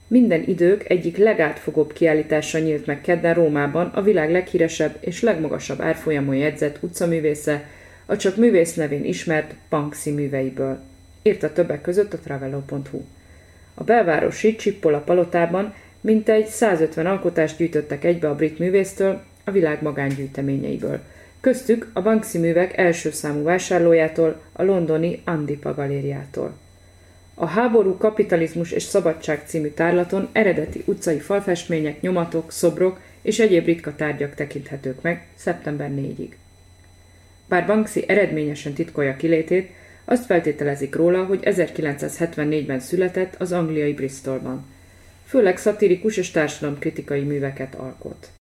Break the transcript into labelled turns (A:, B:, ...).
A: Minden idők egyik legátfogóbb kiállítása nyílt meg kedden Rómában a világ leghíresebb és legmagasabb árfolyamon jegyzett utcaművésze, a csak művész nevén ismert Banksy műveiből. Írta többek között a Travello.hu. A belvárosi Csippola palotában mintegy 150 alkotást gyűjtöttek egybe a brit művésztől, a világ magángyűjteményeiből. Köztük a Banksy művek első számú vásárlójától, a londoni Andipa galériától. A Háború, kapitalizmus és szabadság című tárlaton eredeti utcai falfestmények, nyomatok, szobrok és egyéb ritka tárgyak tekinthetők meg szeptember 4-ig. Bár Banksy eredményesen titkolja kilétét, azt feltételezik róla, hogy 1974-ben született az angliai Bristolban. Főleg szatirikus és társadalomkritikai műveket alkot.